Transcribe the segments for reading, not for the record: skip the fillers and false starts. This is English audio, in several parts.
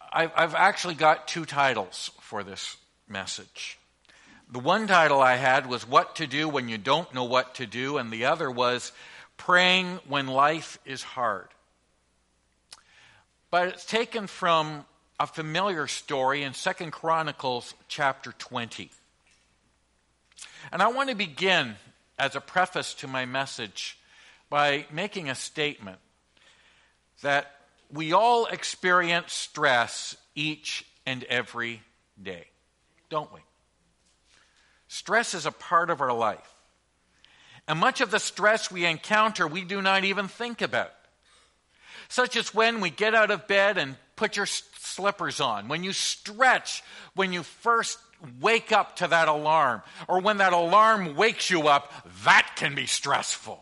I've actually got two titles for this message. The one title I had was What to Do When You Don't Know What to Do, and the other was Praying When Life is Hard. But it's taken from a familiar story in 2 Chronicles chapter 20. And I want to begin as a preface to my message by making a statement that we all experience stress each and every day, don't we? Stress is a part of our life. And much of the stress we encounter, we do not even think about. Such as when we get out of bed and put your slippers on, when you stretch, when you first wake up to that alarm, or when that alarm wakes you up, that can be stressful.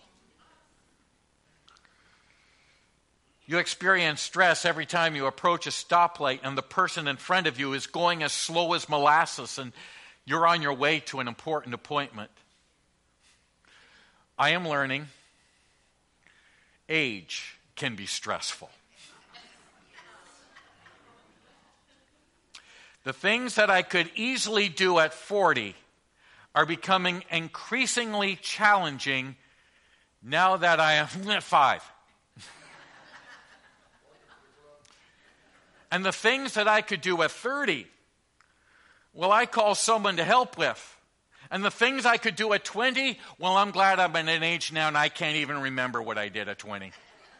You experience stress every time you approach a stoplight and the person in front of you is going as slow as molasses and you're on your way to an important appointment. I am learning age can be stressful. The things that I could easily do at 40 are becoming increasingly challenging now that I am 5. And the things that I could do at 30, well, I call someone to help with. And the things I could do at 20, well, I'm glad I'm at an age now and I can't even remember what I did at 20.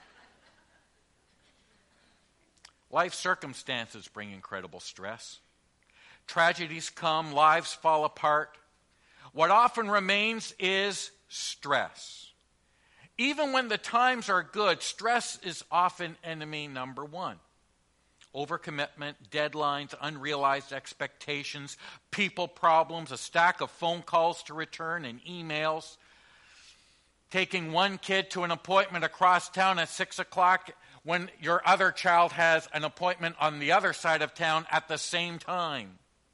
Life circumstances bring incredible stress. Tragedies come, lives fall apart. What often remains is stress. Even when the times are good, stress is often enemy number one. Overcommitment, deadlines, unrealized expectations, people problems, a stack of phone calls to return and emails. Taking one kid to an appointment across town at 6 o'clock when your other child has an appointment on the other side of town at the same time.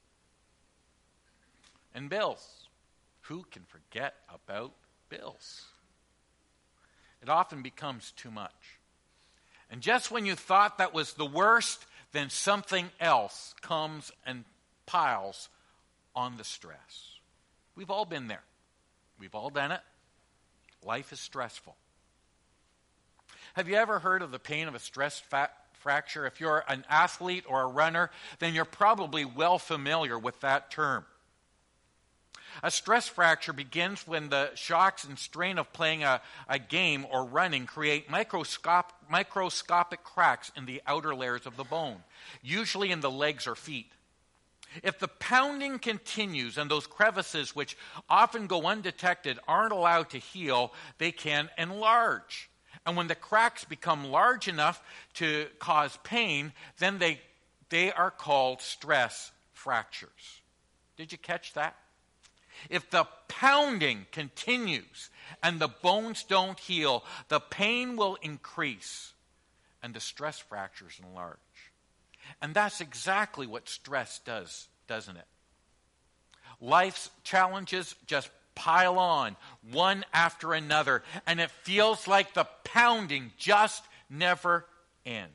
And bills. Who can forget about bills? It often becomes too much. And just when you thought that was the worst, then something else comes and piles on the stress. We've all been there. We've all done it. Life is stressful. Have you ever heard of the pain of a stress fracture? If you're an athlete or a runner, then you're probably well familiar with that term. A stress fracture begins when the shocks and strain of playing a game or running create microscopic cracks in the outer layers of the bone, usually in the legs or feet. If the pounding continues and those crevices, which often go undetected, aren't allowed to heal, they can enlarge. And when the cracks become large enough to cause pain, then they are called stress fractures. Did you catch that? If the pounding continues and the bones don't heal, the pain will increase and the stress fractures enlarge. And that's exactly what stress does, doesn't it? Life's challenges just pile on, one after another, and it feels like the pounding just never ends.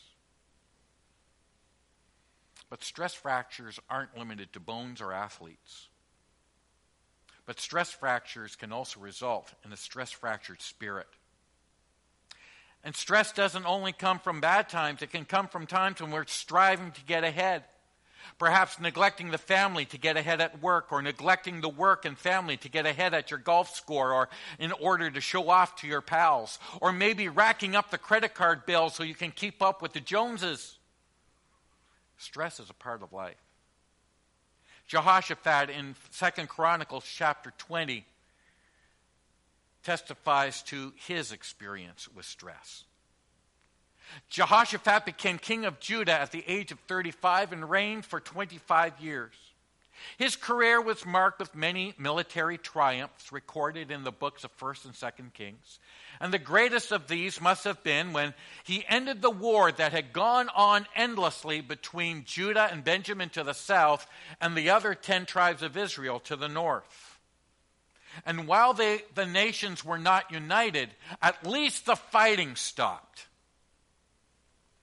But stress fractures aren't limited to bones or athletes. But stress fractures can also result in a stress-fractured spirit. And stress doesn't only come from bad times. It can come from times when we're striving to get ahead. Perhaps neglecting the family to get ahead at work, or neglecting the work and family to get ahead at your golf score, or in order to show off to your pals. Or maybe racking up the credit card bill so you can keep up with the Joneses. Stress is a part of life. Jehoshaphat in 2 Chronicles chapter 20 testifies to his experience with stress. Jehoshaphat became king of Judah at the age of 35 and reigned for 25 years. His career was marked with many military triumphs recorded in the books of 1st and 2nd Kings. And the greatest of these must have been when he ended the war that had gone on endlessly between Judah and Benjamin to the south and the other 10 tribes of Israel to the north. And while the nations were not united, at least the fighting stopped.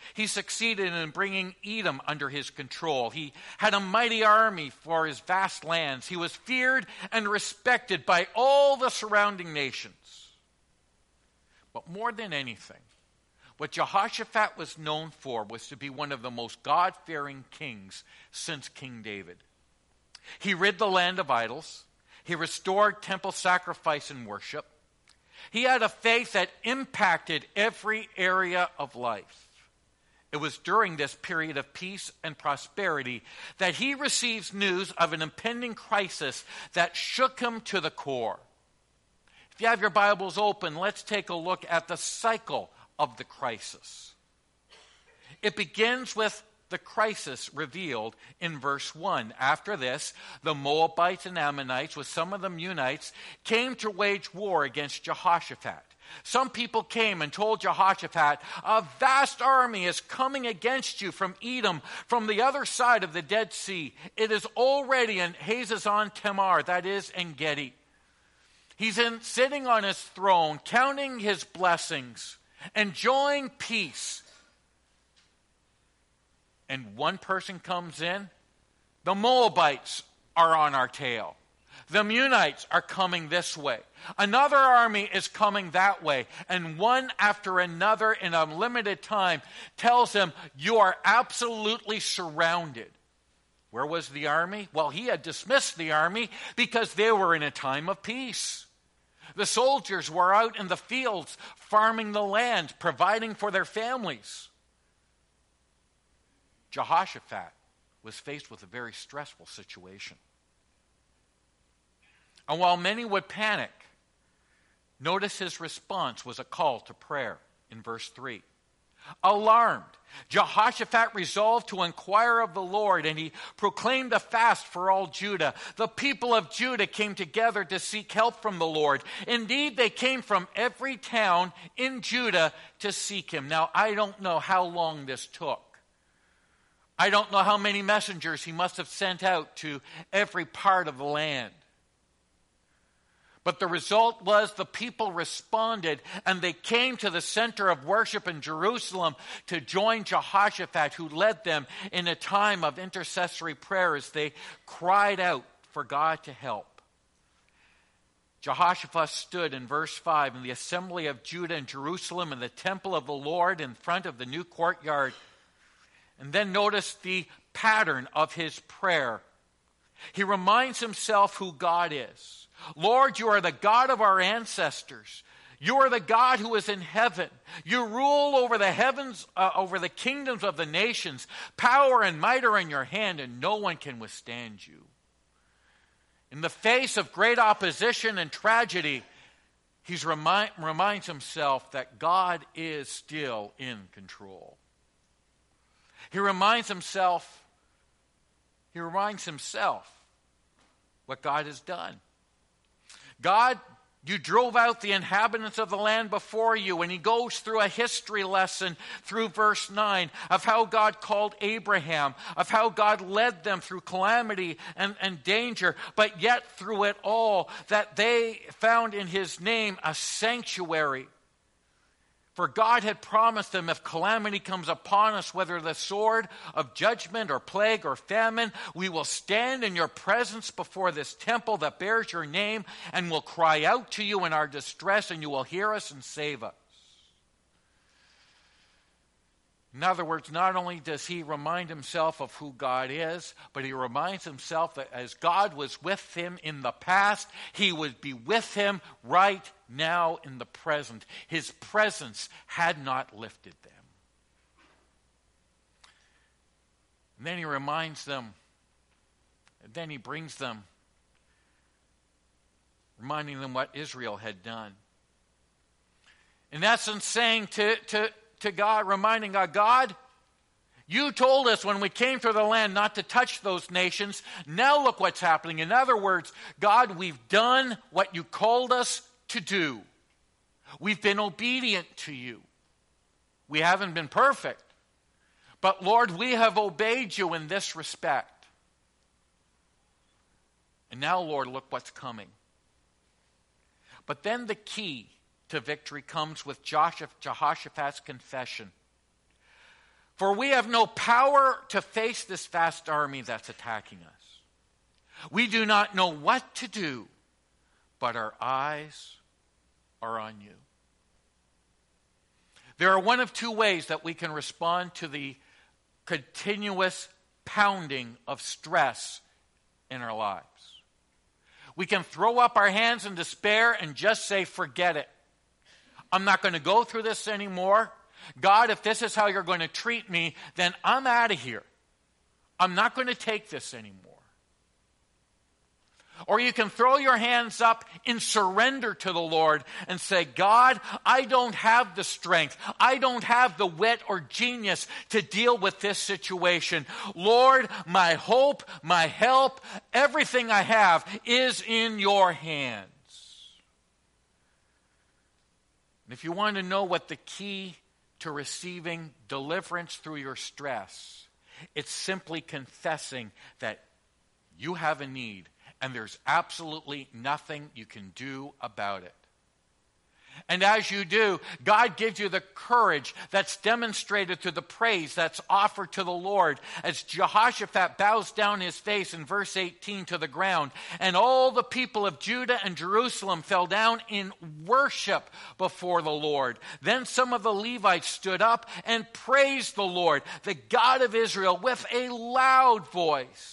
He succeeded in bringing Edom under his control. He had a mighty army for his vast lands. He was feared and respected by all the surrounding nations. But more than anything, what Jehoshaphat was known for was to be one of the most God-fearing kings since King David. He rid the land of idols. He restored temple sacrifice and worship. He had a faith that impacted every area of life. It was during this period of peace and prosperity that he receives news of an impending crisis that shook him to the core. If you have your Bibles open, let's take a look at the cycle of the crisis. It begins with the crisis revealed in verse 1. After this, the Moabites and Ammonites, with some of the Meunites, came to wage war against Jehoshaphat. Some people came and told Jehoshaphat, a vast army is coming against you from Edom, from the other side of the Dead Sea. It is already in Hazazon Tamar, that is, En Gedi. He's sitting on his throne, counting his blessings, enjoying peace. And one person comes in, the Moabites are on our tail. The Meunites are coming this way. Another army is coming that way. And one after another in a limited time tells him, you are absolutely surrounded. Where was the army? Well, he had dismissed the army because they were in a time of peace. The soldiers were out in the fields farming the land, providing for their families. Jehoshaphat was faced with a very stressful situation. And while many would panic, notice his response was a call to prayer in verse 3. Alarmed, Jehoshaphat resolved to inquire of the Lord, and he proclaimed a fast for all Judah. The people of Judah came together to seek help from the Lord. Indeed, they came from every town in Judah to seek him. Now, I don't know how long this took. I don't know how many messengers he must have sent out to every part of the land. But the result was the people responded, and they came to the center of worship in Jerusalem to join Jehoshaphat, who led them in a time of intercessory prayer as they cried out for God to help. Jehoshaphat stood in verse 5 in the assembly of Judah in Jerusalem in the temple of the Lord in front of the new courtyard. And then notice the pattern of his prayer. He reminds himself who God is. Lord, you are the God of our ancestors. You are the God who is in heaven. You rule over the heavens, over the kingdoms of the nations. Power and might are in your hand, and no one can withstand you. In the face of great opposition and tragedy, he reminds himself that God is still in control. He reminds himself what God has done. God, you drove out the inhabitants of the land before you. And he goes through a history lesson through verse 9 of how God called Abraham, of how God led them through calamity and danger, but yet through it all that they found in his name a sanctuary. For God had promised them, if calamity comes upon us, whether the sword of judgment or plague or famine, we will stand in your presence before this temple that bears your name and will cry out to you in our distress, and you will hear us and save us. In other words, not only does he remind himself of who God is, but he reminds himself that as God was with him in the past, he would be with him right now in the present. His presence had not lifted them. And then he reminds them, and then he brings them, reminding them what Israel had done. In essence, saying to God, reminding God, you told us when we came through the land not to touch those nations. Now look what's happening. In other words, God, we've done what you called us to do. We've been obedient to you. We haven't been perfect. But Lord, we have obeyed you in this respect. And now, Lord, look what's coming. But then the key to victory comes with Jehoshaphat's confession. For we have no power to face this vast army that's attacking us. We do not know what to do, but our eyes are on you. There are one of two ways that we can respond to the continuous pounding of stress in our lives. We can throw up our hands in despair and just say, forget it. I'm not going to go through this anymore. God, if this is how you're going to treat me, then I'm out of here. I'm not going to take this anymore. Or you can throw your hands up in surrender to the Lord and say, God, I don't have the strength. I don't have the wit or genius to deal with this situation. Lord, my hope, my help, everything I have is in your hands. And if you want to know what the key to receiving deliverance through your stress, it's simply confessing that you have a need and there's absolutely nothing you can do about it. And as you do, God gives you the courage that's demonstrated through the praise that's offered to the Lord. As Jehoshaphat bows down his face in verse 18 to the ground, and all the people of Judah and Jerusalem fell down in worship before the Lord. Then some of the Levites stood up and praised the Lord, the God of Israel, with a loud voice.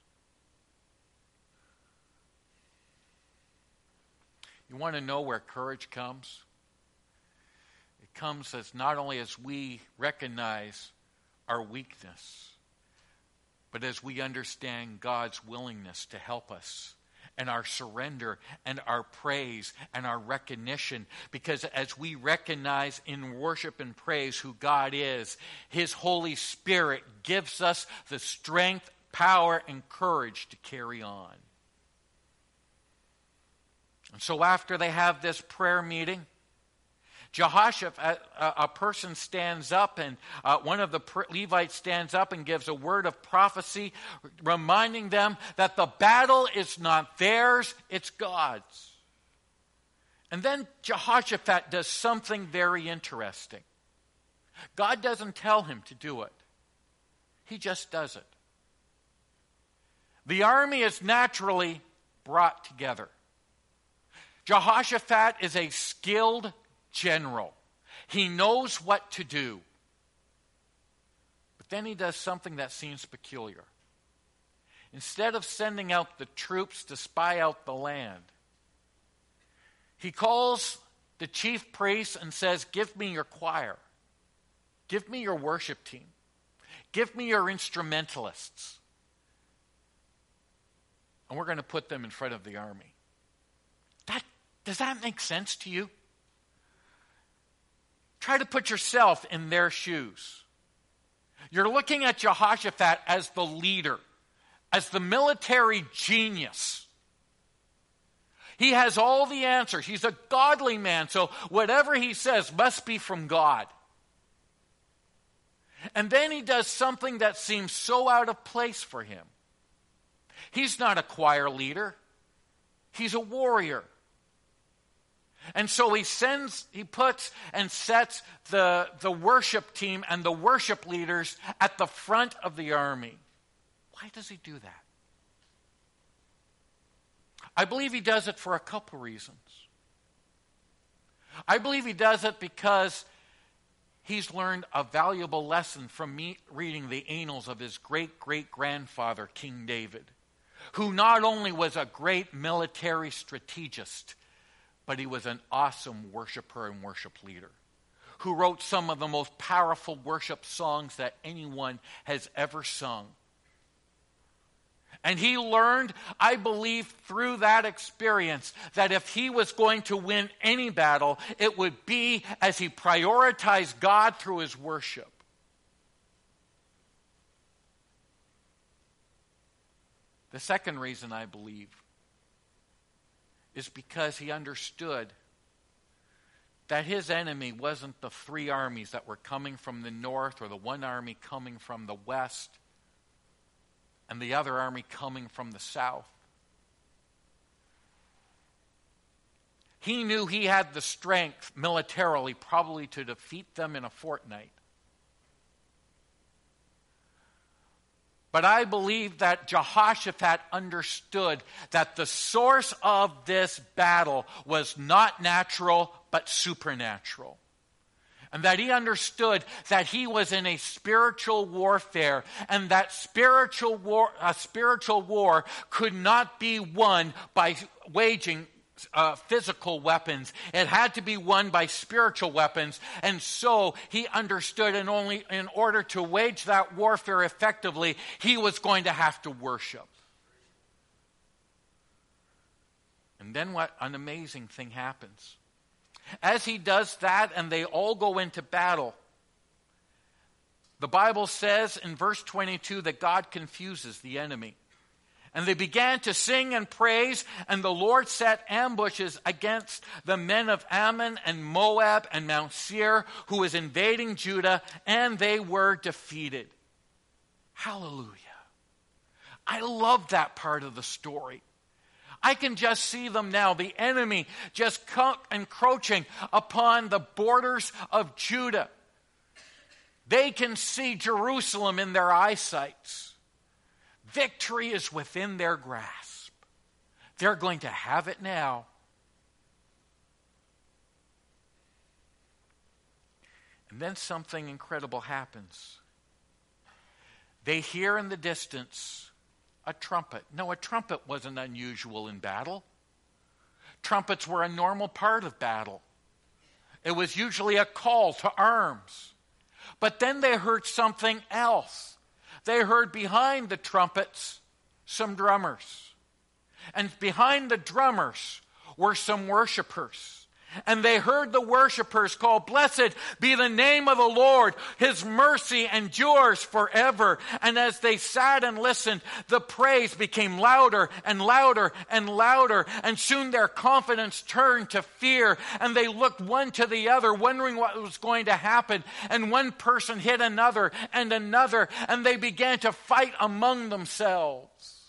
You want to know where courage comes? It comes not only as we recognize our weakness, but as we understand God's willingness to help us, and our surrender and our praise and our recognition. Because as we recognize in worship and praise who God is, His Holy Spirit gives us the strength, power, and courage to carry on. And so after they have this prayer meeting, Jehoshaphat, a person stands up, and one of the Levites stands up and gives a word of prophecy, reminding them that the battle is not theirs, it's God's. And then Jehoshaphat does something very interesting. God doesn't tell him to do it. He just does it. The army is naturally brought together. Jehoshaphat is a skilled general. He knows what to do. But then he does something that seems peculiar. Instead of sending out the troops to spy out the land, he calls the chief priests and says, give me your choir. Give me your worship team. Give me your instrumentalists. And we're going to put them in front of the army. Does that make sense to you? Try to put yourself in their shoes. You're looking at Jehoshaphat as the leader, as the military genius. He has all the answers. He's a godly man, so whatever he says must be from God. And then he does something that seems so out of place for him. He's not a choir leader. He's a warrior. And so he puts and sets the worship team and the worship leaders at the front of the army. Why does he do that? I believe he does it for a couple reasons. I believe he does it because he's learned a valuable lesson from me reading the annals of his great-great-grandfather, King David, who not only was a great military strategist, but he was an awesome worshiper and worship leader who wrote some of the most powerful worship songs that anyone has ever sung. And he learned, I believe, through that experience, that if he was going to win any battle, it would be as he prioritized God through his worship. The second reason I believe is because he understood that his enemy wasn't the three armies that were coming from the north or the one army coming from the west and the other army coming from the south. He knew he had the strength militarily probably to defeat them in a fortnight. But I believe that Jehoshaphat understood that the source of this battle was not natural, but supernatural. And that he understood that he was in a spiritual warfare, and that spiritual war could not be won by waging physical weapons. It had to be won by spiritual weapons. And so he understood, and only in order to wage that warfare effectively, he was going to have to worship. And then what an amazing thing happens. As he does that and they all go into battle, the Bible says in verse 22 that God confuses the enemy. And they began to sing and praise, and the Lord set ambushes against the men of Ammon and Moab and Mount Seir, who was invading Judah, and they were defeated. Hallelujah. I love that part of the story. I can just see them now, the enemy just encroaching upon the borders of Judah. They can see Jerusalem in their eyesight. Victory is within their grasp. They're going to have it now. And then something incredible happens. They hear in the distance a trumpet. No, a trumpet wasn't unusual in battle. Trumpets were a normal part of battle. It was usually a call to arms. But then they heard something else. They heard behind the trumpets some drummers. And behind the drummers were some worshipers. And they heard the worshipers call, "Blessed be the name of the Lord. His mercy endures forever." And as they sat and listened, the praise became louder and louder and louder. And soon their confidence turned to fear. And they looked one to the other, wondering what was going to happen. And one person hit another and another. And they began to fight among themselves.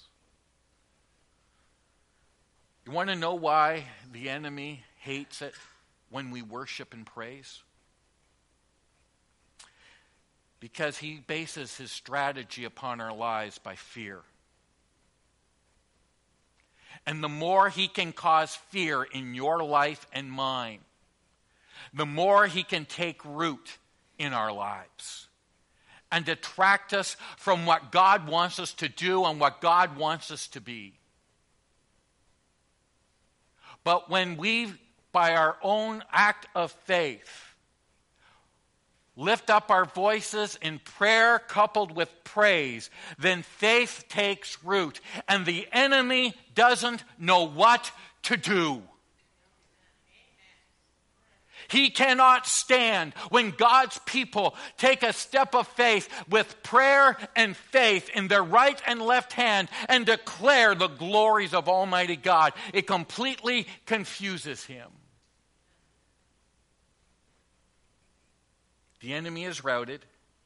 You want to know why the enemy hates it when we worship and praise? Because he bases his strategy upon our lives by fear. And the more he can cause fear in your life and mine, the more he can take root in our lives and detract us from what God wants us to do and what God wants us to be. But when we, by our own act of faith, lift up our voices in prayer coupled with praise, then faith takes root, and the enemy doesn't know what to do. He cannot stand when God's people take a step of faith with prayer and faith in their right and left hand and declare the glories of Almighty God. It completely confuses him. The enemy is routed.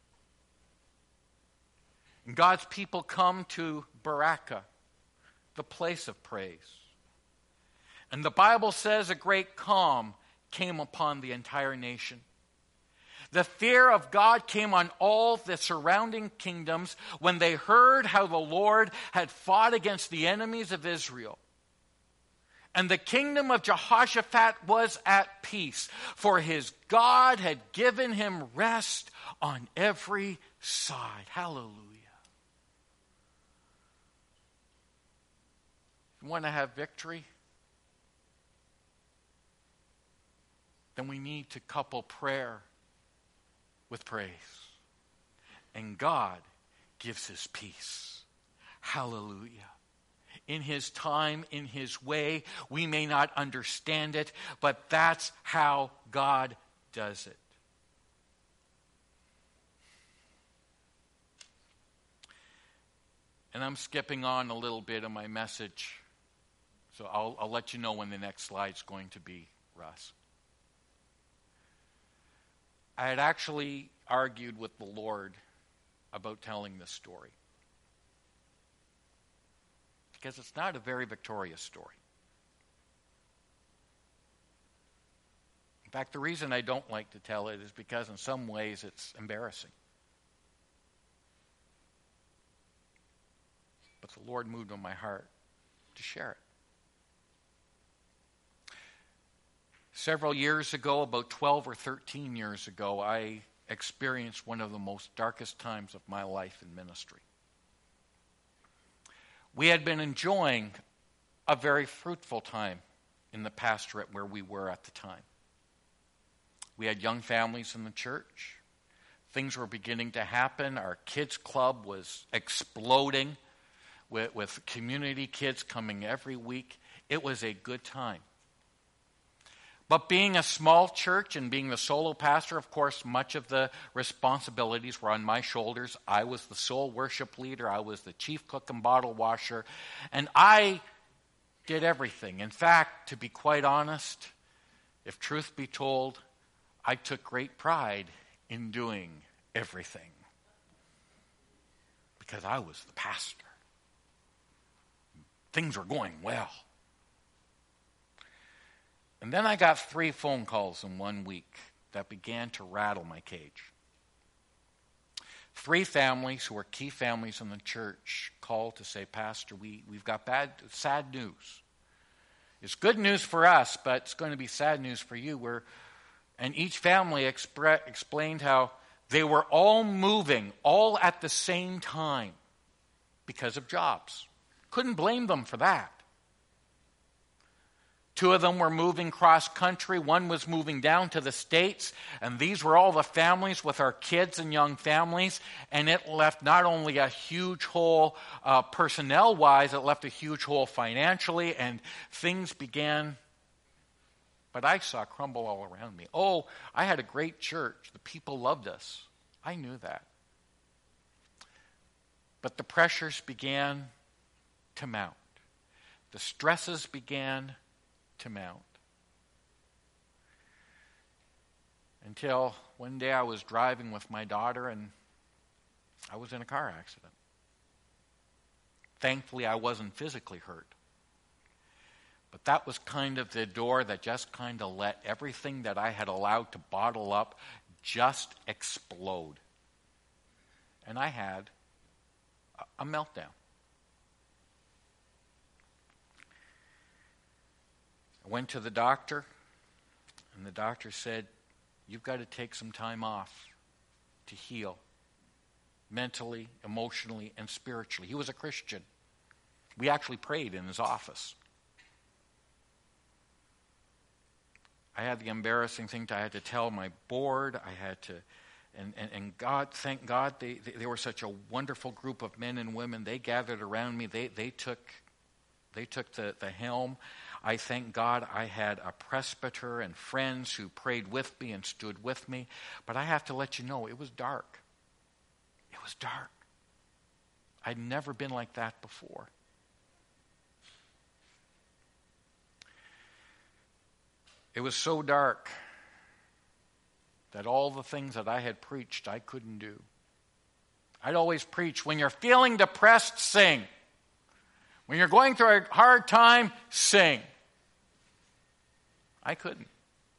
And God's people come to Barakah, the place of praise. And the Bible says a great calm came upon the entire nation. The fear of God came on all the surrounding kingdoms when they heard how the Lord had fought against the enemies of Israel. And the kingdom of Jehoshaphat was at peace, for his God had given him rest on every side. Hallelujah. You want to have victory? Then we need to couple prayer with praise. And God gives his peace. Hallelujah. In his time, in his way, we may not understand it, but that's how God does it. And I'm skipping on a little bit of my message, so I'll let you know when the next slide's going to be, Russ. I had actually argued with the Lord about telling this story, because it's not a very victorious story. In fact, the reason I don't like to tell it is because in some ways it's embarrassing. but the Lord moved on my heart to share it. Several years ago, about 12 or 13 years ago, I experienced one of the most darkest times of my life in ministry. We had been enjoying a very fruitful time in the pastorate where we were at the time. We had young families in the church. Things were beginning to happen. Our kids club was exploding with community kids coming every week. It was a good time. But being a small church and being the solo pastor, of course, much of the responsibilities were on my shoulders. I was the sole worship leader. I was the chief cook and bottle washer. And I did everything. In fact, to be quite honest, if truth be told, I took great pride in doing everything. Because I was the pastor. Things were going well. And then I got 3 phone calls in 1 week that began to rattle my cage. 3 families who were key families in the church called to say, Pastor, we've got sad news. It's good news for us, but it's going to be sad news for you. And each family explained how they were all moving all at the same time because of jobs. Couldn't blame them for that. 2 of them were moving cross country. 1 was moving down to the States. And these were all the families with our kids and young families. And it left not only a huge hole personnel-wise, it left a huge hole financially. And things began, but I saw crumble all around me. Oh, I had a great church. The people loved us. I knew that. But the pressures began to mount. The stresses began to mount. Until one day I was driving with my daughter and I was in a car accident. Thankfully, I wasn't physically hurt. But that was kind of the door that just kind of let everything that I had allowed to bottle up just explode. And I had a meltdown. I went to the doctor, and the doctor said, you've got to take some time off to heal, mentally, emotionally, and spiritually. He was a Christian. We actually prayed in his office. I had the embarrassing thing I had to tell my board. I had to, and God, thank God, they were such a wonderful group of men and women. They gathered around me. They took the helm. I thank God I had a presbyter and friends who prayed with me and stood with me. But I have to let you know, it was dark. It was dark. I'd never been like that before. It was so dark that all the things that I had preached I couldn't do. I'd always preach, when you're feeling depressed, sing. When you're going through a hard time, sing. I couldn't.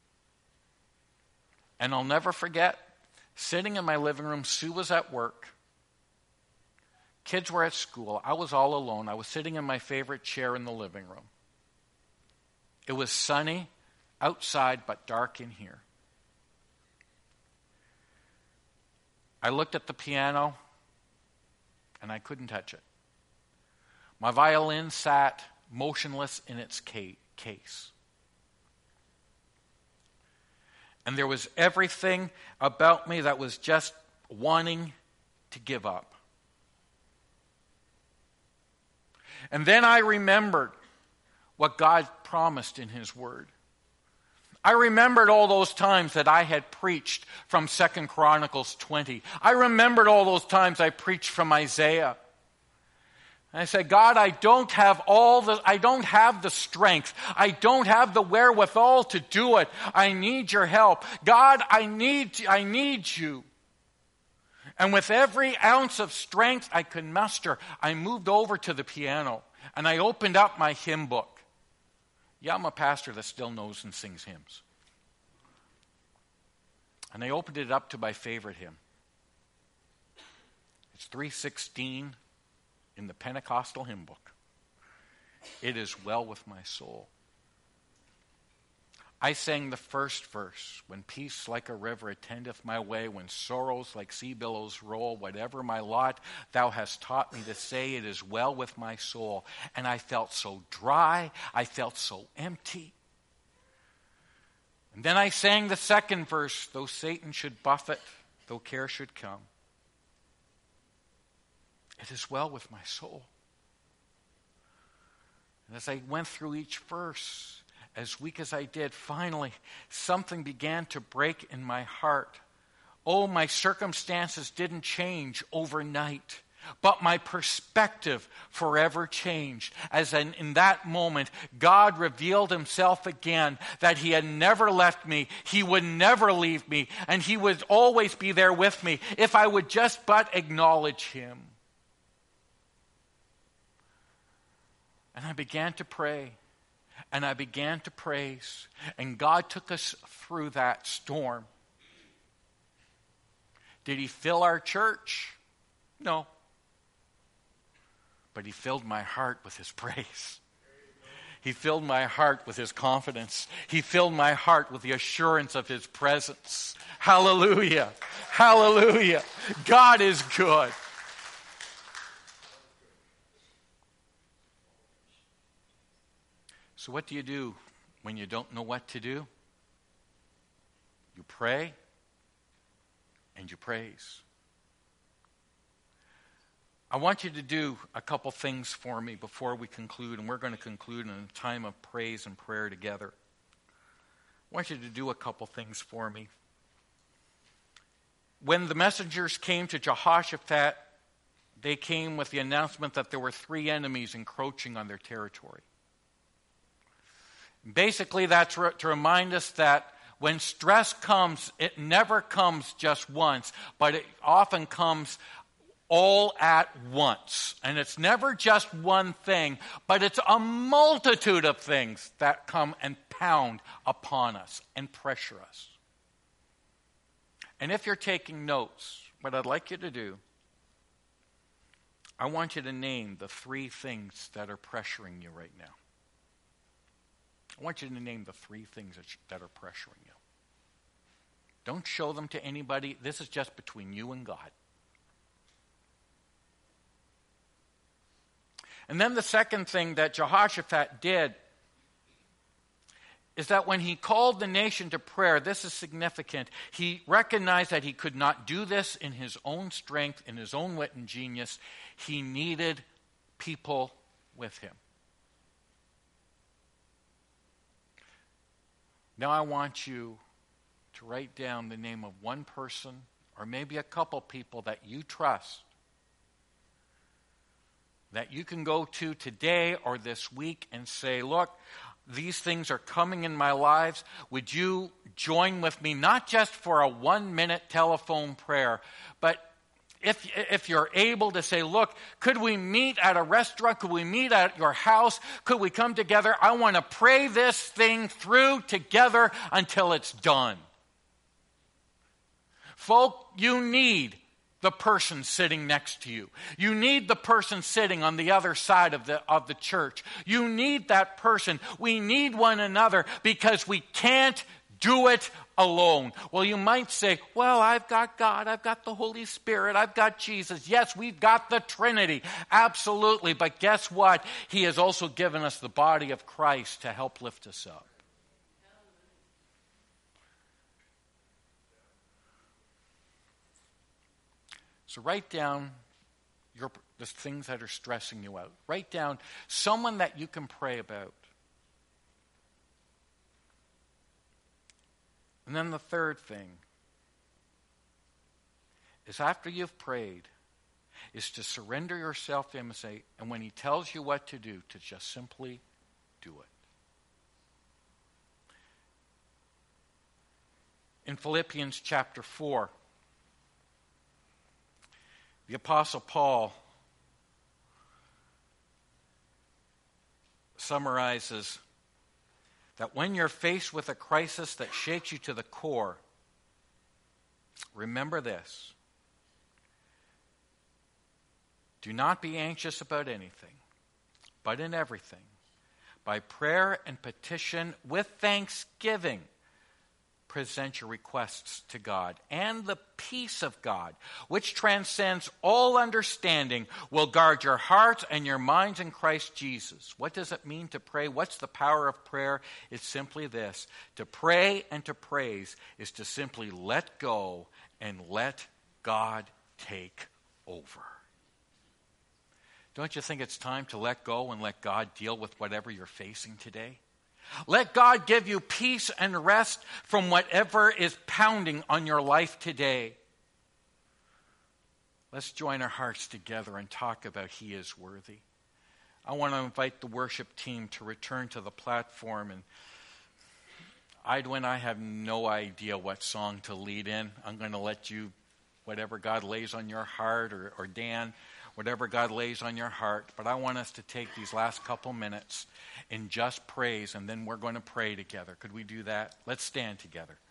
And I'll never forget, sitting in my living room, Sue was at work. Kids were at school. I was all alone. I was sitting in my favorite chair in the living room. It was sunny outside, but dark in here. I looked at the piano, and I couldn't touch it. My violin sat motionless in its case. And there was everything about me that was just wanting to give up. And then I remembered what God promised in His Word. I remembered all those times that I had preached from 2 Chronicles 20. I remembered all those times I preached from Isaiah. And I said, God, I don't have the strength. I don't have the wherewithal to do it. I need your help. God, I need you. And with every ounce of strength I could muster, I moved over to the piano and I opened up my hymn book. Yeah, I'm a pastor that still knows and sings hymns. And I opened it up to my favorite hymn. It's 316. in the Pentecostal hymn book. It is well with my soul. I sang the first verse, when peace like a river attendeth my way, when sorrows like sea billows roll, whatever my lot, thou hast taught me to say, it is well with my soul. And I felt so dry, I felt so empty. And then I sang the second verse, though Satan should buffet, though care should come, it is well with my soul. And as I went through each verse, as weak as I did, finally, something began to break in my heart. Oh, my circumstances didn't change overnight, but my perspective forever changed. As in that moment, God revealed himself again, that he had never left me, he would never leave me, and he would always be there with me if I would just but acknowledge him. And I began to pray. And I began to praise. And God took us through that storm. Did he fill our church? No. But he filled my heart with his praise. He filled my heart with his confidence. He filled my heart with the assurance of his presence. Hallelujah. Hallelujah. God is good. So what do you do when you don't know what to do? You pray and you praise. I want you to do a couple things for me before we conclude, and we're going to conclude in a time of praise and prayer together. I want you to do a couple things for me. When the messengers came to Jehoshaphat, they came with the announcement that there were 3 enemies encroaching on their territory. Basically, that's to remind us that when stress comes, it never comes just once, but it often comes all at once. And it's never just one thing, but it's a multitude of things that come and pound upon us and pressure us. And if you're taking notes, what I'd like you to do, I want you to name the 3 things that are pressuring you right now. I want you to name the 3 things that are pressuring you. Don't show them to anybody. This is just between you and God. And then the second thing that Jehoshaphat did is that when he called the nation to prayer, this is significant, he recognized that he could not do this in his own strength, in his own wit and genius. He needed people with him. Now I want you to write down the name of one person or maybe a couple people that you trust, that you can go to today or this week and say, look, these things are coming in my lives. Would you join with me, not just for a 1-minute telephone prayer, but if you're able to say, look, could we meet at a restaurant? Could we meet at your house? Could we come together? I want to pray this thing through together until it's done. Folk, you need the person sitting next to you. You need the person sitting on the other side of the church. You need that person. We need one another because we can't do it alone. Well, you might say, well, I've got God, I've got the Holy Spirit, I've got Jesus. Yes, we've got the Trinity. Absolutely. But guess what? He has also given us the body of Christ to help lift us up. So write down the things that are stressing you out. Write down someone that you can pray about. And then the third thing is after you've prayed is to surrender yourself to him and say, and when he tells you what to do, to just simply do it. In Philippians chapter 4, the Apostle Paul summarizes that when you're faced with a crisis that shakes you to the core, remember this. Do not be anxious about anything, but in everything, by prayer and petition with thanksgiving, present your requests to God, and the peace of God, which transcends all understanding, will guard your hearts and your minds in Christ Jesus. What does it mean to pray? What's the power of prayer? It's simply this. To pray and to praise is to simply let go and let God take over. Don't you think it's time to let go and let God deal with whatever you're facing today? Let God give you peace and rest from whatever is pounding on your life today. Let's join our hearts together and talk about He is worthy. I want to invite the worship team to return to the platform. And Idwin, I have no idea what song to lead in. I'm going to let you, whatever God lays on your heart, or Dan, whatever God lays on your heart. But I want us to take these last couple minutes in just praise, and then we're going to pray together. Could we do that? Let's stand together.